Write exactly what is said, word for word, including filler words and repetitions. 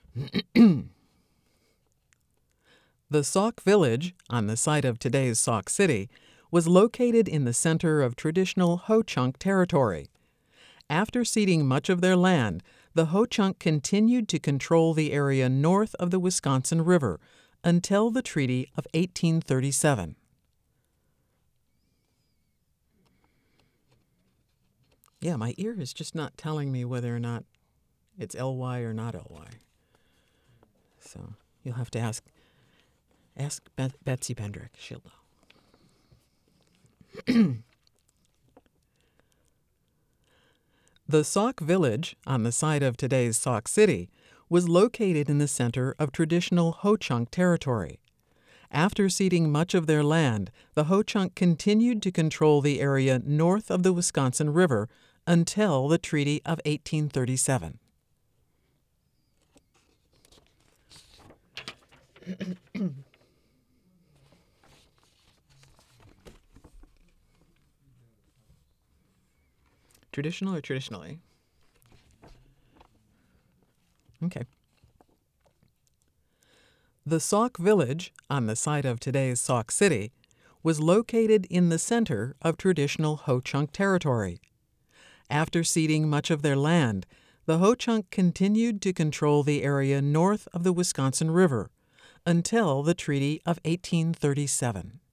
The Sauk village, on the site of today's Sauk City, was located in the center of traditional Ho-Chunk territory. After ceding much of their land, the Ho-Chunk continued to control the area north of the Wisconsin River until the Treaty of eighteen thirty-seven. Yeah, my ear is just not telling me whether or not it's L Y or not L Y. So you'll have to ask ask Beth, Betsy Pendrick. She'll know. The Sauk village, on the site of today's Sauk City, was located in the center of traditional Ho-Chunk territory. After ceding much of their land, the Ho-Chunk continued to control the area north of the Wisconsin River until the Treaty of eighteen thirty-seven. Traditional or traditionally? Okay. The Sauk village, on the site of today's Sauk City, was located in the center of traditional Ho-Chunk territory. After ceding much of their land, the Ho-Chunk continued to control the area north of the Wisconsin River until the Treaty of eighteen thirty-seven.